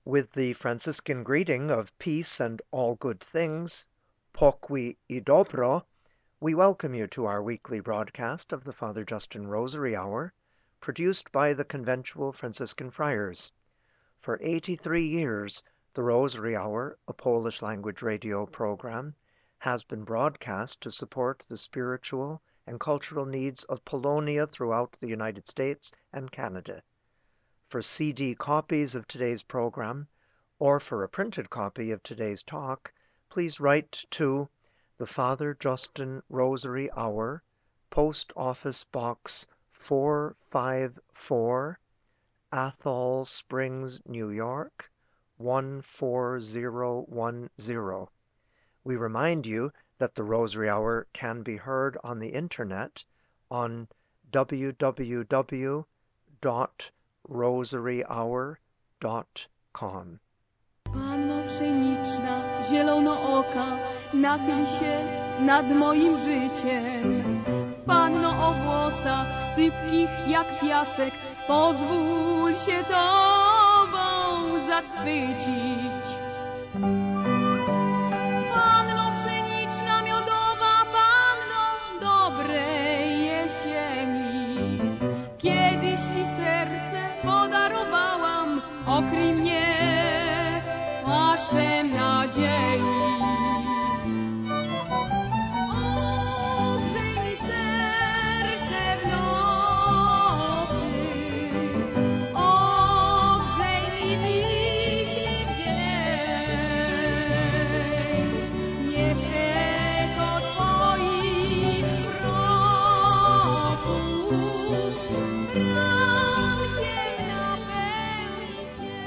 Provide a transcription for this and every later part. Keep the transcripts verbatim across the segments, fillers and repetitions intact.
With the Franciscan greeting of peace and all good things, pokój i dobro, we welcome you to our weekly broadcast of the Father Justin Rosary Hour, produced by the Conventual Franciscan Friars. For eighty-three years, the Rosary Hour, a Polish-language radio program, has been broadcast to support the spiritual and cultural needs of Polonia throughout the United States and Canada. For C D copies of today's program, or for a printed copy of today's talk, please write to the Father Justin Rosary Hour, Post Office Box four five four, Athol Springs, New York, one four zero one zero. We remind you that the Rosary Hour can be heard on the internet on w w w dot rosary hour dot com. Panno pszeniczna, zielonooka, nachyl się nad moim życiem. Panno o włosach sypkich jak piasek, pozwól się Tobą zachwycić. Panno pszeniczna, miodowa, Panno dobrej jesieni, kiedyś Ci serce podarowałam, okryj mnie płaszczem nadziei. Ogrzej mi serce w nocy, ogrzej mi myśli w dzień. Niech echo Twoich kroków rankiem napełni się.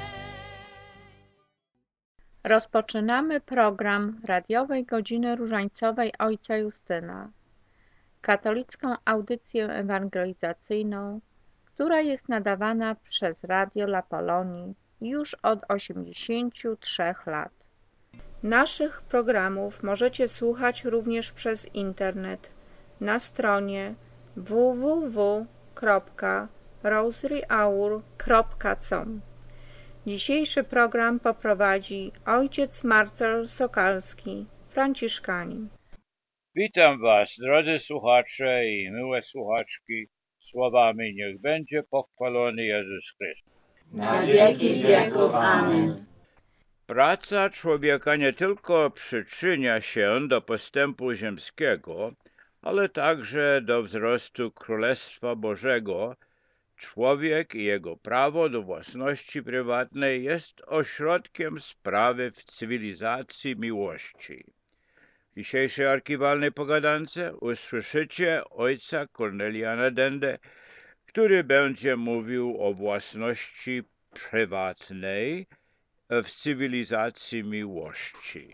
Rozpoczynamy program radiowej godziny różańcowej Ojca Justyna, katolicką audycję ewangelizacyjną, która jest nadawana przez Radio La Polonii już od osiemdziesięciu trzech lat. Naszych programów możecie słuchać również przez internet na stronie w w w kropka rosary hour kropka com. Dzisiejszy program poprowadzi ojciec Marcel Sokalski, franciszkanin. Witam Was, drodzy słuchacze i miłe słuchaczki, słowami niech będzie pochwalony Jezus Chrystus. Na wieki wieków. Amen. Praca człowieka nie tylko przyczynia się do postępu ziemskiego, ale także do wzrostu Królestwa Bożego. Człowiek i jego prawo do własności prywatnej jest ośrodkiem sprawy w cywilizacji miłości. W dzisiejszej archiwalnej pogadance usłyszycie ojca Korneliana Dendę, który będzie mówił o własności prywatnej w cywilizacji miłości.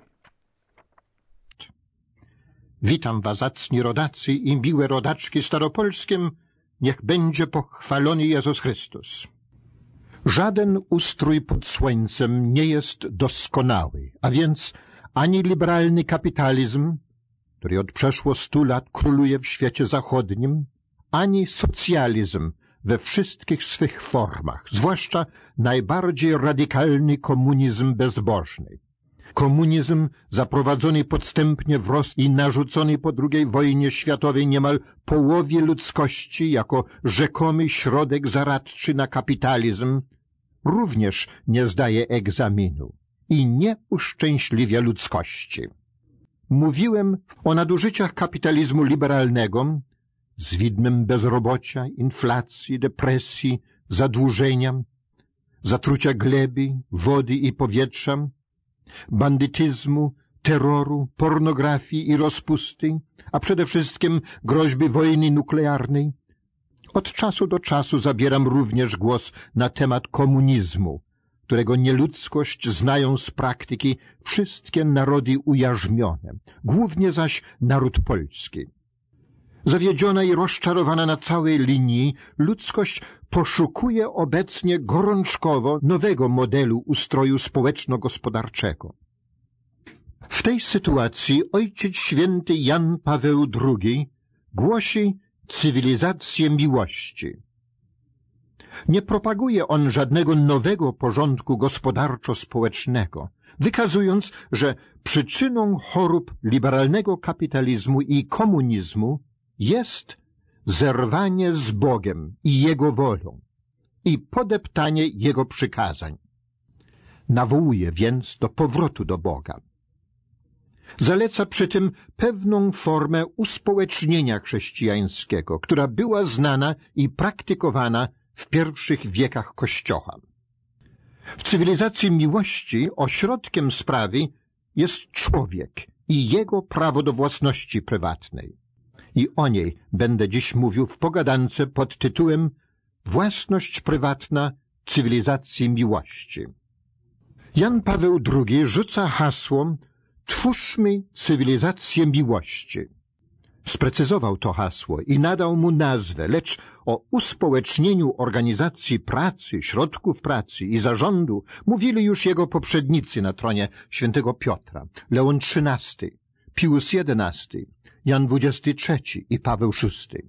Witam was, zacni rodacy i miłe rodaczki staropolskim. Niech będzie pochwalony Jezus Chrystus. Żaden ustrój pod słońcem nie jest doskonały, a więc ani liberalny kapitalizm, który od przeszło stu lat króluje w świecie zachodnim, ani socjalizm we wszystkich swych formach, zwłaszcza najbardziej radykalny komunizm bezbożny. Komunizm zaprowadzony podstępnie w Rosji i narzucony po drugiej wojnie światowej niemal połowie ludzkości jako rzekomy środek zaradczy na kapitalizm, również nie zdaje egzaminu i nie uszczęśliwia ludzkości. Mówiłem o nadużyciach kapitalizmu liberalnego z widmem bezrobocia, inflacji, depresji, zadłużenia, zatrucia gleby, wody i powietrza, bandytyzmu, terroru, pornografii i rozpusty, a przede wszystkim groźby wojny nuklearnej. Od czasu do czasu zabieram również głos na temat komunizmu, którego nieludzkość znają z praktyki wszystkie narody ujarzmione, głównie zaś naród polski. Zawiedziona i rozczarowana na całej linii, ludzkość poszukuje obecnie gorączkowo nowego modelu ustroju społeczno-gospodarczego. W tej sytuacji Ojciec Święty Jan Paweł drugi głosi cywilizację miłości. Nie propaguje on żadnego nowego porządku gospodarczo-społecznego, wykazując, że przyczyną chorób liberalnego kapitalizmu i komunizmu jest zerwanie z Bogiem i Jego wolą i podeptanie Jego przykazań. Nawołuje więc do powrotu do Boga. Zaleca przy tym pewną formę uspołecznienia chrześcijańskiego, która była znana i praktykowana w pierwszych wiekach Kościoła. W cywilizacji miłości ośrodkiem sprawy jest człowiek i jego prawo do własności prywatnej. I o niej będę dziś mówił w pogadance pod tytułem Własność prywatna cywilizacji miłości. Jan Paweł drugi rzuca hasło Twórzmy cywilizację miłości. Sprecyzował to hasło i nadał mu nazwę, lecz o uspołecznieniu organizacji pracy, środków pracy i zarządu mówili już jego poprzednicy na tronie świętego Piotra, Leon trzynasty, Pius jedenasty, Jan dwudziesty trzeci i Paweł szósty.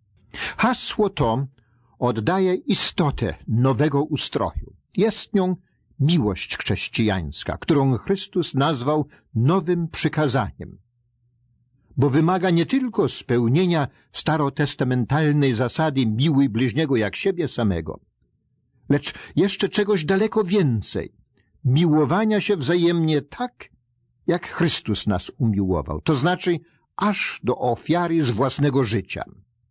Hasło to oddaje istotę nowego ustroju. Jest nią miłość chrześcijańska, którą Chrystus nazwał nowym przykazaniem, bo wymaga nie tylko spełnienia starotestamentalnej zasady miłuj bliźniego jak siebie samego, lecz jeszcze czegoś daleko więcej, miłowania się wzajemnie tak, jak Chrystus nas umiłował, to znaczy aż do ofiary z własnego życia.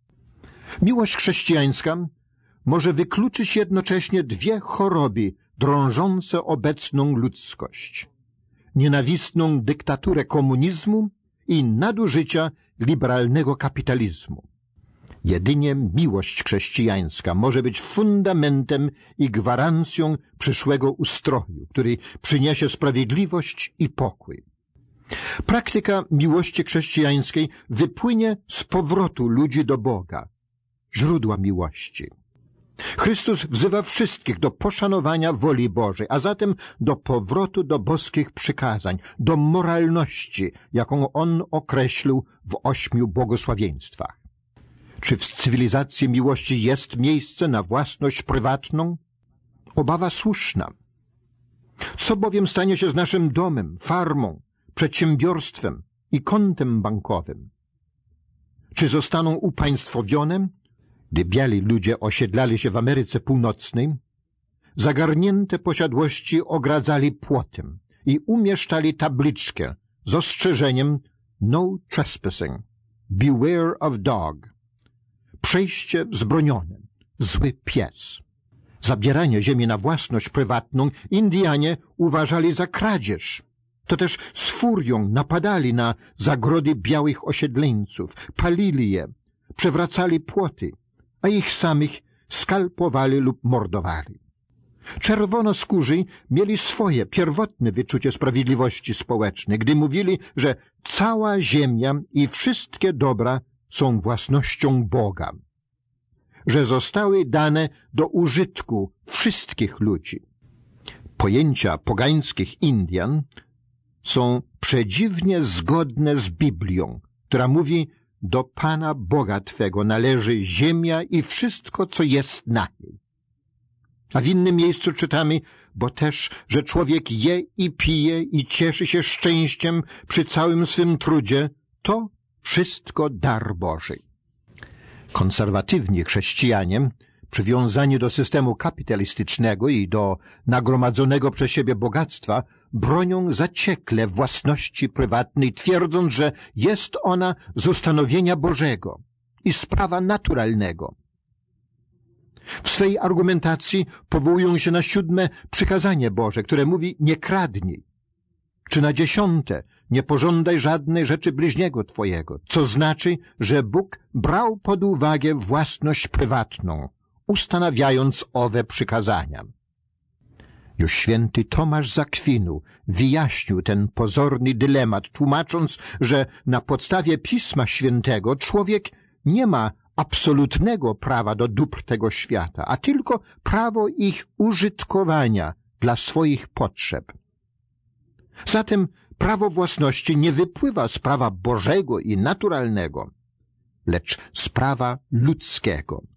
Miłość chrześcijańska może wykluczyć jednocześnie dwie choroby drążące obecną ludzkość. Nienawistną dyktaturę komunizmu i nadużycia liberalnego kapitalizmu. Jedynie miłość chrześcijańska może być fundamentem i gwarancją przyszłego ustroju, który przyniesie sprawiedliwość i pokój. Praktyka miłości chrześcijańskiej wypłynie z powrotu ludzi do Boga, źródła miłości. Chrystus wzywa wszystkich do poszanowania woli Bożej, a zatem do powrotu do boskich przykazań, do moralności, jaką On określił w ośmiu błogosławieństwach. Czy w cywilizacji miłości jest miejsce na własność prywatną? Obawa słuszna. Co bowiem stanie się z naszym domem, farmą, przedsiębiorstwem i kontem bankowym? Czy zostaną upaństwowione? Gdy biali ludzie osiedlali się w Ameryce Północnej, zagarnięte posiadłości ogradzali płotem i umieszczali tabliczkę z ostrzeżeniem No trespassing, beware of dog. Przejście wzbronione, zły pies. Zabieranie ziemi na własność prywatną Indianie uważali za kradzież. To też z furią napadali na zagrody białych osiedleńców, palili je, przewracali płoty, a ich samych skalpowali lub mordowali. Czerwonoskórzy mieli swoje pierwotne wyczucie sprawiedliwości społecznej, gdy mówili, że cała ziemia i wszystkie dobra są własnością Boga, że zostały dane do użytku wszystkich ludzi. Pojęcia pogańskich Indian są przedziwnie zgodne z Biblią, która mówi do Pana Boga Twego należy ziemia i wszystko, co jest na niej. A w innym miejscu czytamy, bo też, że człowiek je i pije i cieszy się szczęściem przy całym swym trudzie, to wszystko dar Boży. Konserwatywni chrześcijanie, przywiązani do systemu kapitalistycznego i do nagromadzonego przez siebie bogactwa, bronią zaciekle własności prywatnej, twierdząc, że jest ona z ustanowienia Bożego i z prawa naturalnego. W swej argumentacji powołują się na siódme przykazanie Boże, które mówi nie kradnij, czy na dziesiąte nie pożądaj żadnej rzeczy bliźniego twojego, co znaczy, że Bóg brał pod uwagę własność prywatną, ustanawiając owe przykazania. Już święty Tomasz z Akwinu wyjaśnił ten pozorny dylemat, tłumacząc, że na podstawie Pisma Świętego człowiek nie ma absolutnego prawa do dóbr tego świata, a tylko prawo ich użytkowania dla swoich potrzeb. Zatem prawo własności nie wypływa z prawa Bożego i naturalnego, lecz z prawa ludzkiego,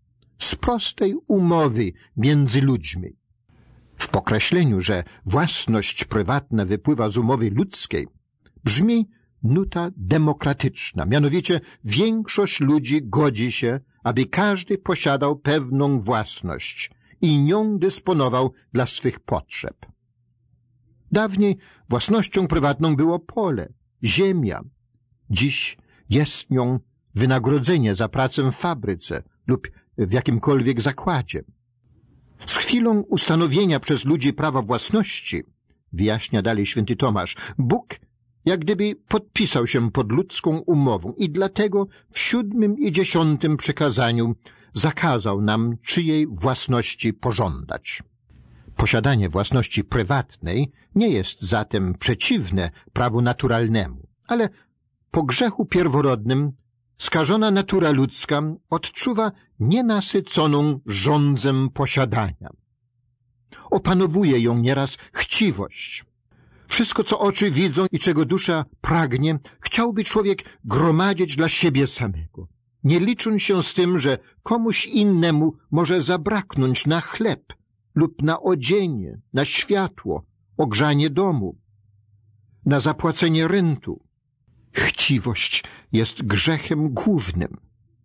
z prostej umowy między ludźmi. W pokreśleniu, że własność prywatna wypływa z umowy ludzkiej, brzmi nuta demokratyczna, mianowicie większość ludzi godzi się, aby każdy posiadał pewną własność i nią dysponował dla swych potrzeb. Dawniej własnością prywatną było pole, ziemia. Dziś jest nią wynagrodzenie za pracę w fabryce lub w jakimkolwiek zakładzie. Z chwilą ustanowienia przez ludzi prawa własności, wyjaśnia dalej święty Tomasz, Bóg jak gdyby podpisał się pod ludzką umową i dlatego w siódmym i dziesiątym przykazaniu zakazał nam czyjej własności pożądać. Posiadanie własności prywatnej nie jest zatem przeciwne prawu naturalnemu, ale po grzechu pierworodnym skażona natura ludzka odczuwa nienasyconą żądzę posiadania. Opanowuje ją nieraz chciwość. Wszystko, co oczy widzą i czego dusza pragnie, chciałby człowiek gromadzić dla siebie samego, nie licząc się z tym, że komuś innemu może zabraknąć na chleb lub na odzienie, na światło, ogrzanie domu, na zapłacenie rentu. Chciwość jest grzechem głównym.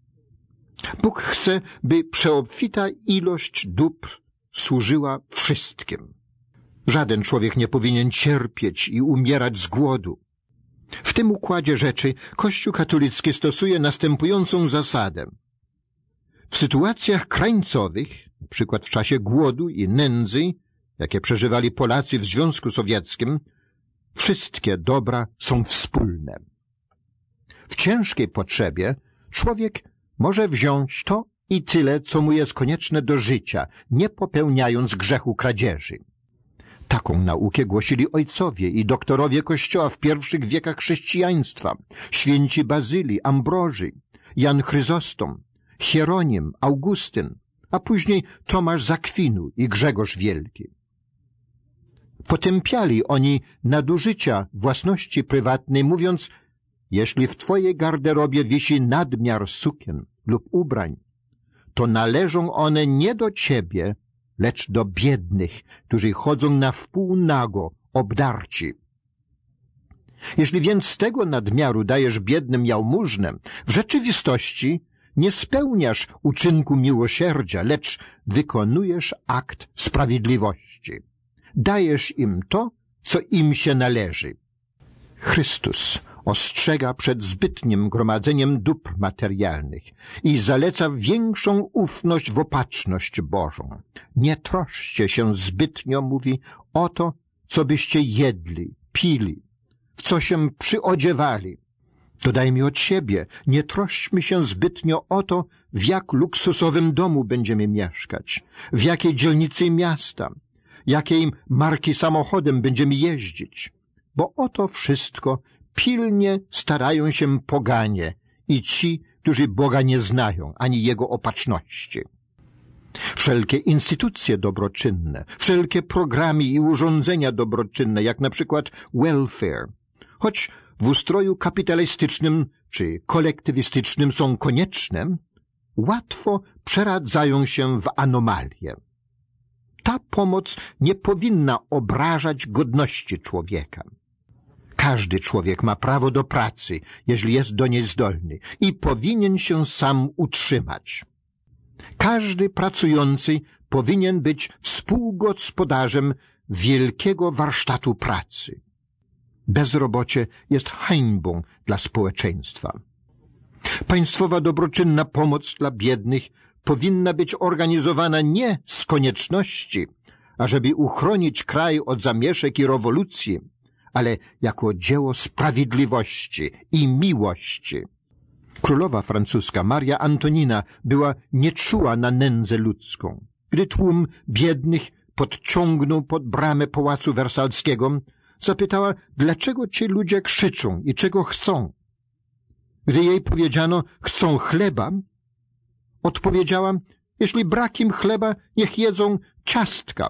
Bóg chce, by przeobfita ilość dóbr służyła wszystkim. Żaden człowiek nie powinien cierpieć i umierać z głodu. W tym układzie rzeczy Kościół katolicki stosuje następującą zasadę. W sytuacjach krańcowych, na przykład w czasie głodu i nędzy, jakie przeżywali Polacy w Związku Sowieckim, wszystkie dobra są wspólne. W ciężkiej potrzebie człowiek może wziąć to i tyle, co mu jest konieczne do życia, nie popełniając grzechu kradzieży. Taką naukę głosili ojcowie i doktorowie Kościoła w pierwszych wiekach chrześcijaństwa, święci Bazyli, Ambroży, Jan Chryzostom, Hieronim, Augustyn, a później Tomasz z Akwinu i Grzegorz Wielki. Potępiali oni nadużycia własności prywatnej, mówiąc: jeśli w twojej garderobie wisi nadmiar sukien lub ubrań, to należą one nie do ciebie, lecz do biednych, którzy chodzą na wpół nago, obdarci. Jeśli więc z tego nadmiaru dajesz biednym jałmużnę, w rzeczywistości nie spełniasz uczynku miłosierdzia, lecz wykonujesz akt sprawiedliwości. Dajesz im to, co im się należy. Chrystus ostrzega przed zbytnim gromadzeniem dóbr materialnych i zaleca większą ufność w opatrzność Bożą. Nie troszcie się zbytnio, mówi, o to, co byście jedli, pili, w co się przyodziewali. Dodajmy od siebie, nie troszczmy się zbytnio o to, w jak luksusowym domu będziemy mieszkać, w jakiej dzielnicy miasta, jakiej marki samochodem będziemy jeździć, bo o to wszystko pilnie starają się poganie i ci, którzy Boga nie znają, ani Jego opatrzności. Wszelkie instytucje dobroczynne, wszelkie programy i urządzenia dobroczynne, jak na przykład welfare, choć w ustroju kapitalistycznym czy kolektywistycznym są konieczne, łatwo przeradzają się w anomalie. Ta pomoc nie powinna obrażać godności człowieka. Każdy człowiek ma prawo do pracy, jeśli jest do niej zdolny, i powinien się sam utrzymać. Każdy pracujący powinien być współgospodarzem wielkiego warsztatu pracy. Bezrobocie jest hańbą dla społeczeństwa. Państwowa dobroczynna pomoc dla biednych powinna być organizowana nie z konieczności, ażeby uchronić kraj od zamieszek i rewolucji, ale jako dzieło sprawiedliwości i miłości. Królowa francuska Maria Antonina była nieczuła na nędzę ludzką. Gdy tłum biednych podciągnął pod bramę Pałacu Wersalskiego, zapytała, dlaczego ci ludzie krzyczą i czego chcą. Gdy jej powiedziano, chcą chleba, odpowiedziała, jeśli brak im chleba, niech jedzą ciastka.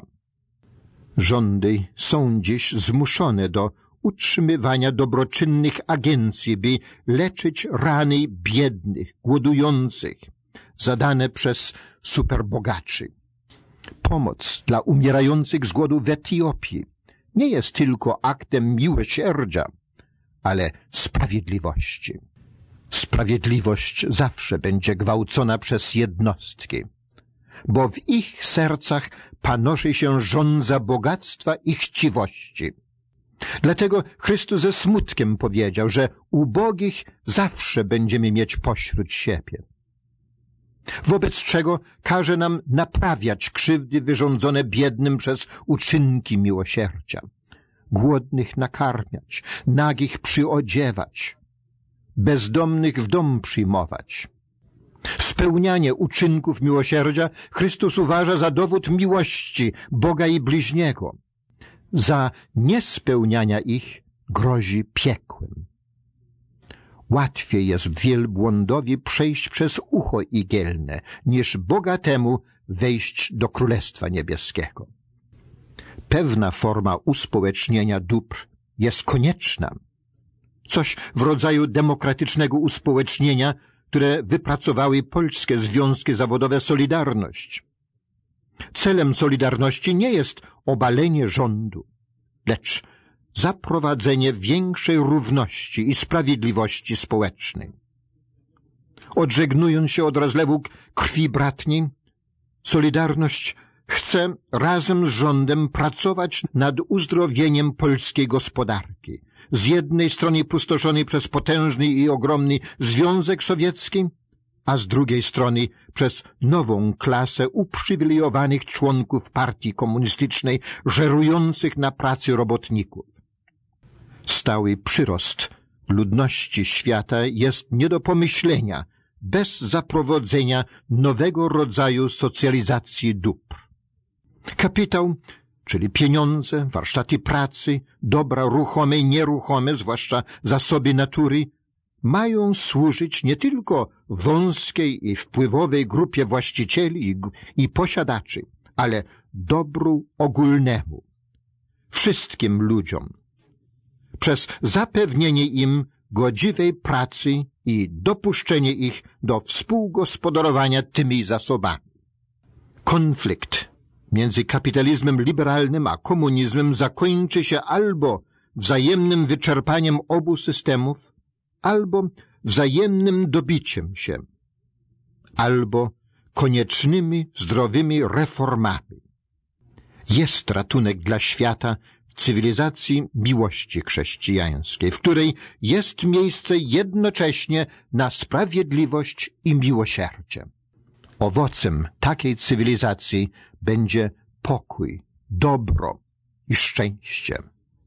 Rządy są dziś zmuszone do utrzymywania dobroczynnych agencji, by leczyć rany biednych, głodujących, zadane przez superbogaczy. Pomoc dla umierających z głodu w Etiopii nie jest tylko aktem miłosierdzia, ale sprawiedliwości. Sprawiedliwość zawsze będzie gwałcona przez jednostki, bo w ich sercach panoszy się żądza bogactwa i chciwości. Dlatego Chrystus ze smutkiem powiedział, że ubogich zawsze będziemy mieć pośród siebie. Wobec czego każe nam naprawiać krzywdy wyrządzone biednym przez uczynki miłosierdzia, głodnych nakarmiać, nagich przyodziewać, bezdomnych w dom przyjmować. Spełnianie uczynków miłosierdzia Chrystus uważa za dowód miłości Boga i bliźniego. Za niespełniania ich grozi piekłem. Łatwiej jest wielbłądowi przejść przez ucho igielne, niż bogatemu wejść do Królestwa Niebieskiego. Pewna forma uspołecznienia dóbr jest konieczna. Coś w rodzaju demokratycznego uspołecznienia, które wypracowały polskie związki zawodowe Solidarność. Celem Solidarności nie jest obalenie rządu, lecz zaprowadzenie większej równości i sprawiedliwości społecznej. Odżegnując się od rozlewu krwi bratniej, Solidarność chce razem z rządem pracować nad uzdrowieniem polskiej gospodarki. Z jednej strony pustoszonej przez potężny i ogromny Związek Sowiecki, a z drugiej strony przez nową klasę uprzywilejowanych członków partii komunistycznej, żerujących na pracy robotników. Stały przyrost ludności świata jest nie do pomyślenia bez zaprowadzenia nowego rodzaju socjalizacji dóbr. Kapitał, czyli pieniądze, warsztaty pracy, dobra ruchome i nieruchome, zwłaszcza zasoby natury, mają służyć nie tylko wąskiej i wpływowej grupie właścicieli i, i posiadaczy, ale dobru ogólnemu, wszystkim ludziom, przez zapewnienie im godziwej pracy i dopuszczenie ich do współgospodarowania tymi zasobami. Konflikt między kapitalizmem liberalnym a komunizmem zakończy się albo wzajemnym wyczerpaniem obu systemów, albo wzajemnym dobiciem się, albo koniecznymi, zdrowymi reformami. Jest ratunek dla świata w cywilizacji miłości chrześcijańskiej, w której jest miejsce jednocześnie na sprawiedliwość i miłosierdzie. Owocem takiej cywilizacji będzie pokój, dobro i szczęście.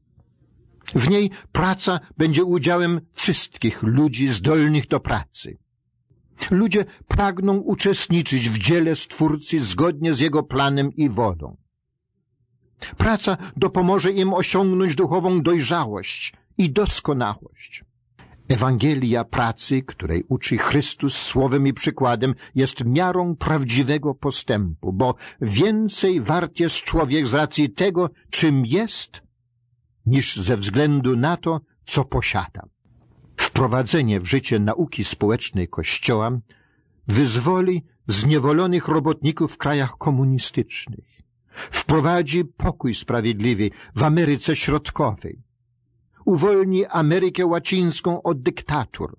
W niej praca będzie udziałem wszystkich ludzi zdolnych do pracy. Ludzie pragną uczestniczyć w dziele Stwórcy zgodnie z Jego planem i wolą. Praca dopomoże im osiągnąć duchową dojrzałość i doskonałość. Ewangelia pracy, której uczy Chrystus słowem i przykładem, jest miarą prawdziwego postępu, bo więcej wart jest człowiek z racji tego, czym jest, niż ze względu na to, co posiada. Wprowadzenie w życie nauki społecznej Kościoła wyzwoli zniewolonych robotników w krajach komunistycznych. Wprowadzi pokój sprawiedliwy w Ameryce Środkowej. Uwolni Amerykę Łacińską od dyktatur.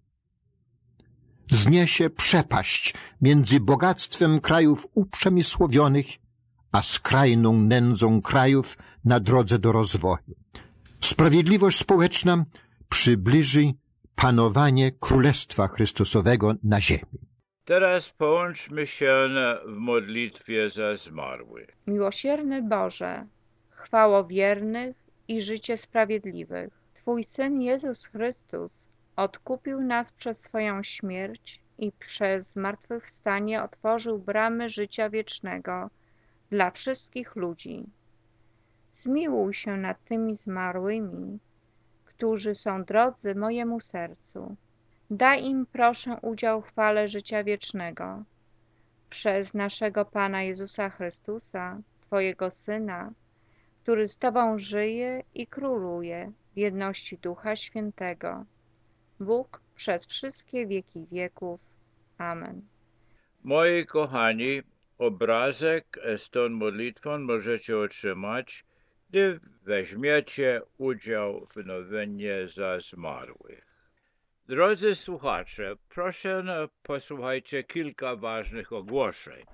Zniesie przepaść między bogactwem krajów uprzemysłowionych a skrajną nędzą krajów na drodze do rozwoju. Sprawiedliwość społeczna przybliży panowanie Królestwa Chrystusowego na ziemi. Teraz połączmy się w modlitwie za zmarłych. Miłosierny Boże, chwałowiernych i życie sprawiedliwych, Twój Syn Jezus Chrystus odkupił nas przez swoją śmierć i przez zmartwychwstanie otworzył bramy życia wiecznego dla wszystkich ludzi. Zmiłuj się nad tymi zmarłymi, którzy są drodzy mojemu sercu. Daj im, proszę, udział w chwale życia wiecznego. Przez naszego Pana Jezusa Chrystusa, Twojego Syna, który z Tobą żyje i króluje w jedności Ducha Świętego. Bóg przez wszystkie wieki wieków. Amen. Moi kochani, obrazek z tą modlitwą możecie otrzymać, gdy weźmiecie udział w nowenie za zmarłych. Drodzy słuchacze, proszę posłuchajcie kilka ważnych ogłoszeń.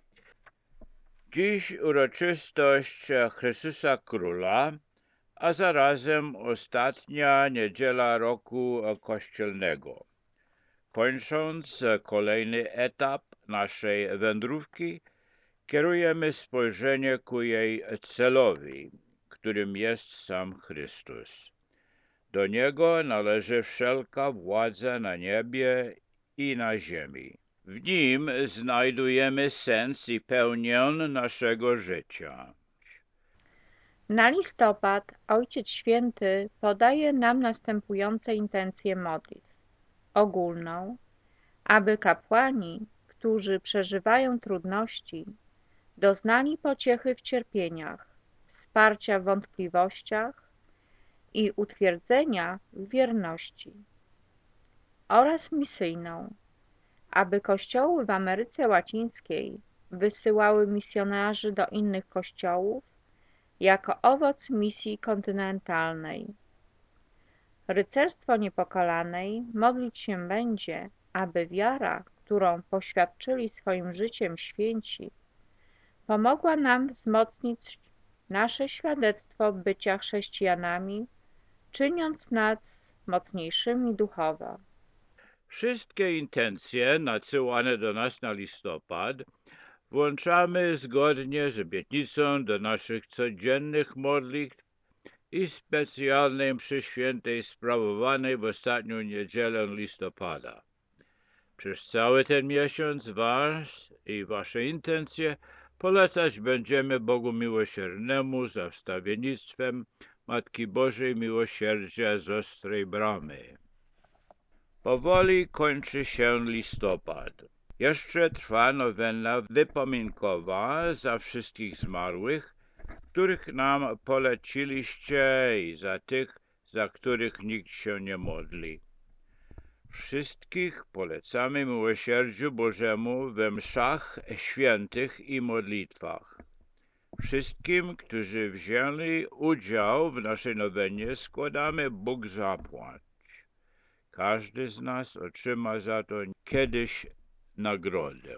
Dziś uroczystość Chrystusa Króla, a zarazem ostatnia niedziela roku kościelnego. Kończąc kolejny etap naszej wędrówki, kierujemy spojrzenie ku jej celowi, którym jest sam Chrystus. Do Niego należy wszelka władza na niebie i na ziemi. W Nim znajdujemy sens i pełnię naszego życia. Na listopad Ojciec Święty podaje nam następujące intencje modlitw. Ogólną, aby kapłani, którzy przeżywają trudności, doznali pociechy w cierpieniach, wsparcia w wątpliwościach i utwierdzenia w wierności. Oraz misyjną, aby kościoły w Ameryce Łacińskiej wysyłały misjonarzy do innych kościołów jako owoc misji kontynentalnej. Rycerstwo Niepokalanej modlić się będzie, aby wiara, którą poświadczyli swoim życiem święci, pomogła nam wzmocnić nasze świadectwo bycia chrześcijanami, czyniąc nas mocniejszymi duchowo. Wszystkie intencje nadsyłane do nas na listopad włączamy zgodnie z obietnicą do naszych codziennych modlitw i specjalnej mszy świętej sprawowanej w ostatnią niedzielę listopada. Przez cały ten miesiąc was i wasze intencje polecać będziemy Bogu Miłosiernemu za wstawiennictwem Matki Bożej Miłosierdzia z Ostrej Bramy. Powoli kończy się listopad. Jeszcze trwa nowena wypominkowa za wszystkich zmarłych, których nam poleciliście i za tych, za których nikt się nie modli. Wszystkich polecamy miłosierdziu Bożemu we mszach świętych i modlitwach. Wszystkim, którzy wzięli udział w naszej nowenie, składamy Bóg zapłać. Każdy z nas otrzyma za to kiedyś nagrodę.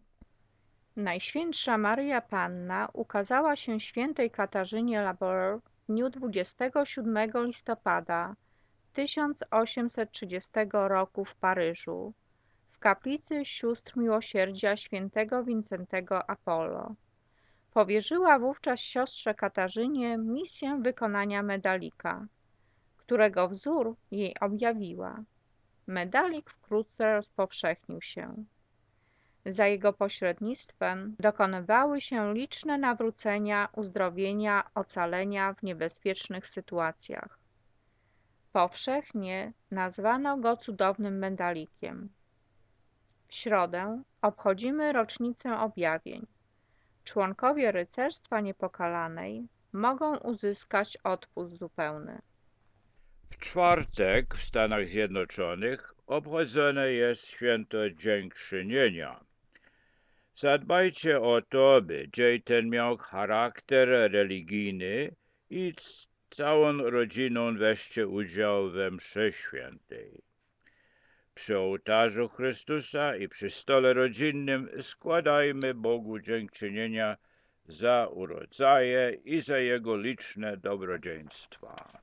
Najświętsza Maryja Panna ukazała się świętej Katarzynie Labour w dniu dwudziestego siódmego listopada tysiąc osiemset trzydziestego roku w Paryżu, w kaplicy Sióstr Miłosierdzia świętego Wincentego Apollo. Powierzyła wówczas siostrze Katarzynie misję wykonania medalika, którego wzór jej objawiła. Medalik wkrótce rozpowszechnił się. Za jego pośrednictwem dokonywały się liczne nawrócenia, uzdrowienia, ocalenia w niebezpiecznych sytuacjach. Powszechnie nazwano go cudownym medalikiem. W środę obchodzimy rocznicę objawień. Członkowie Rycerstwa Niepokalanej mogą uzyskać odpust zupełny. W czwartek w Stanach Zjednoczonych obchodzone jest święto Dziękczynienia. Zadbajcie o to, by dzień ten miał charakter religijny i z całą rodziną weźcie udział we mszy świętej. Przy ołtarzu Chrystusa i przy stole rodzinnym składajmy Bogu dziękczynienia za urodzaje i za Jego liczne dobrodziejstwa.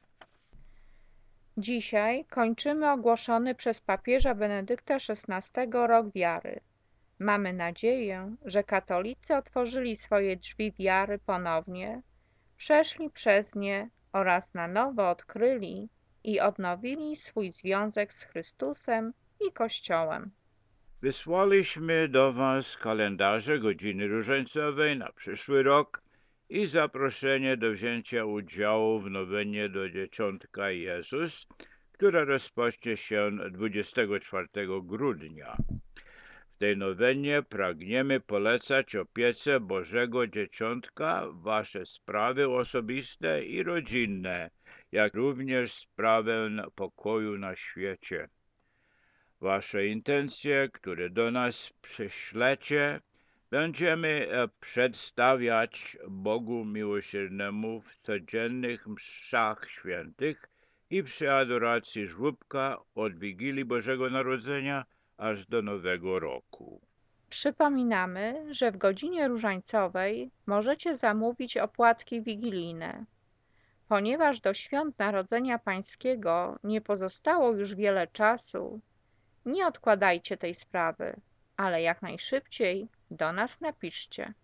Dzisiaj kończymy ogłoszony przez papieża Benedykta szesnastego rok wiary. Mamy nadzieję, że katolicy otworzyli swoje drzwi wiary ponownie, przeszli przez nie oraz na nowo odkryli i odnowili swój związek z Chrystusem i Kościołem. Wysłaliśmy do Was kalendarze Godziny Różańcowej na przyszły rok i zaproszenie do wzięcia udziału w nowenie do Dzieciątka Jezus, która rozpocznie się dwudziestego czwartego grudnia. W tej nowenie pragniemy polecać opiece Bożego Dzieciątka wasze sprawy osobiste i rodzinne, jak również sprawę pokoju na świecie. Wasze intencje, które do nas przyślecie, Będziemy przedstawiać Bogu Miłosiernemu w codziennych mszach świętych i przy adoracji żłóbka od Wigilii Bożego Narodzenia aż do Nowego Roku. Przypominamy, że w godzinie różańcowej możecie zamówić opłatki wigilijne. Ponieważ do świąt Narodzenia Pańskiego nie pozostało już wiele czasu, nie odkładajcie tej sprawy, ale jak najszybciej do nas napiszcie.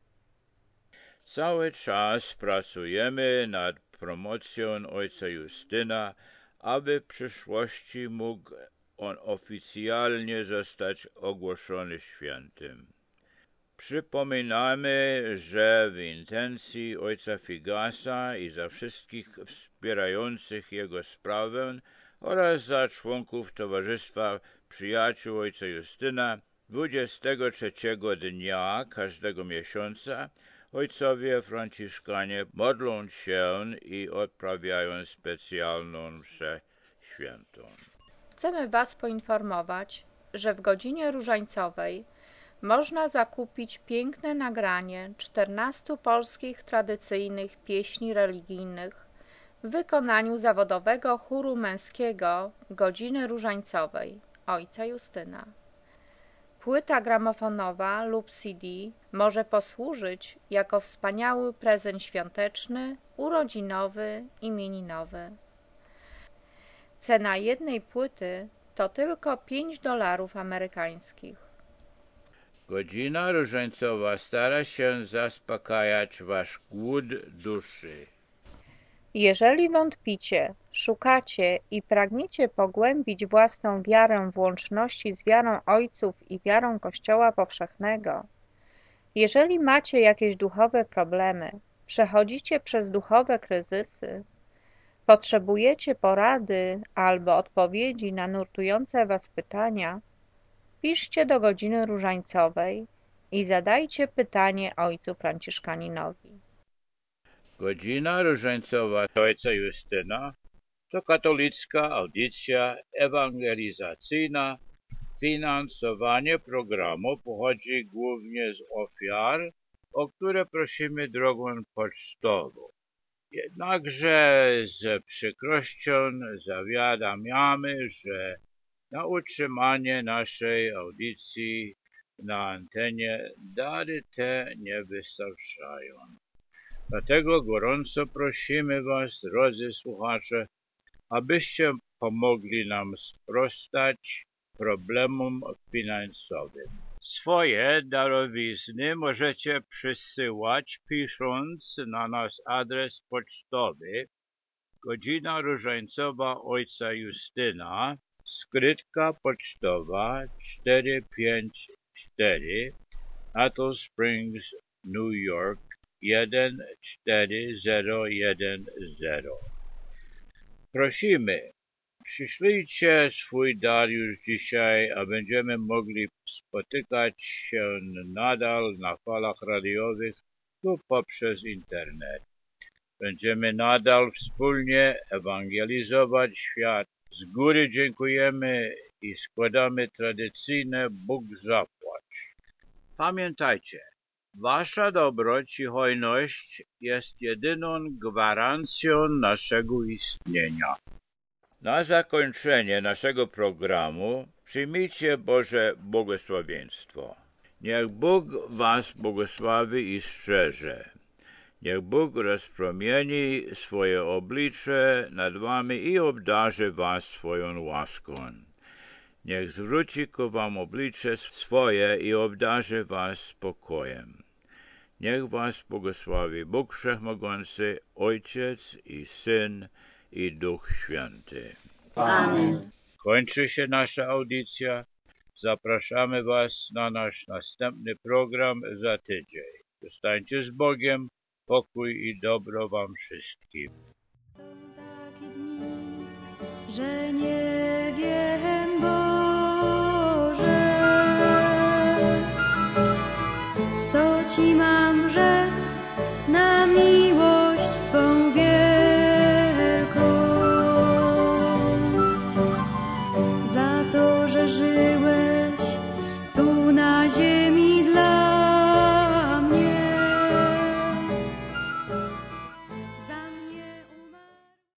Cały czas pracujemy nad promocją ojca Justyna, aby w przyszłości mógł on oficjalnie zostać ogłoszony świętym. Przypominamy, że w intencji ojca Figasa i za wszystkich wspierających jego sprawę oraz za członków Towarzystwa Przyjaciół ojca Justyna dwudziestego trzeciego dnia każdego miesiąca ojcowie franciszkanie modlą się i odprawiają specjalną mszę świętą. Chcemy Was poinformować, że w godzinie różańcowej można zakupić piękne nagranie czternastu polskich tradycyjnych pieśni religijnych w wykonaniu zawodowego chóru męskiego Godziny Różańcowej ojca Justyna. Płyta gramofonowa lub C D może posłużyć jako wspaniały prezent świąteczny, urodzinowy, imieninowy. Cena jednej płyty to tylko pięć dolarów amerykańskich. Godzina różańcowa stara się zaspokajać wasz głód duszy. Jeżeli wątpicie, szukacie i pragniecie pogłębić własną wiarę w łączności z wiarą ojców i wiarą Kościoła powszechnego, jeżeli macie jakieś duchowe problemy, przechodzicie przez duchowe kryzysy, potrzebujecie porady albo odpowiedzi na nurtujące was pytania, piszcie do Godziny Różańcowej i zadajcie pytanie ojcu Franciszkaninowi. Godzina różańcowa ojca Justyna to katolicka audycja ewangelizacyjna. Finansowanie programu pochodzi głównie z ofiar, o które prosimy drogą pocztową. Jednakże z przykrością zawiadamiamy, że na utrzymanie naszej audycji na antenie dary te nie wystarczają. Dlatego gorąco prosimy was, drodzy słuchacze, abyście pomogli nam sprostać problemom finansowym. Swoje darowizny możecie przysyłać pisząc na nasz adres pocztowy Godzina Różańcowa ojca Justyna, skrytka pocztowa czterysta pięćdziesiąt cztery, Apple Springs, New York jeden cztery zero jeden zero. Prosimy, przyślijcie swój dar już dzisiaj, a będziemy mogli spotykać się nadal na falach radiowych lub poprzez internet. Będziemy nadal wspólnie ewangelizować świat. Z góry dziękujemy i składamy tradycyjne Bóg zapłać. Pamiętajcie, wasza dobroć i hojność jest jedyną gwarancją naszego istnienia. Na zakończenie naszego programu przyjmijcie Boże błogosławieństwo. Niech Bóg was błogosławi i strzeże. Niech Bóg rozpromieni swoje oblicze nad wami i obdarzy was swoją łaską. Niech zwróci ku wam oblicze swoje i obdarzy was spokojem. Niech was błogosławi Bóg Wszechmogący, Ojciec i Syn i Duch Święty. Amen. Kończy się nasza audycja. Zapraszamy was na nasz następny program za tydzień. Zostańcie z Bogiem. Pokój i dobro wam wszystkim. Takie dni, że nie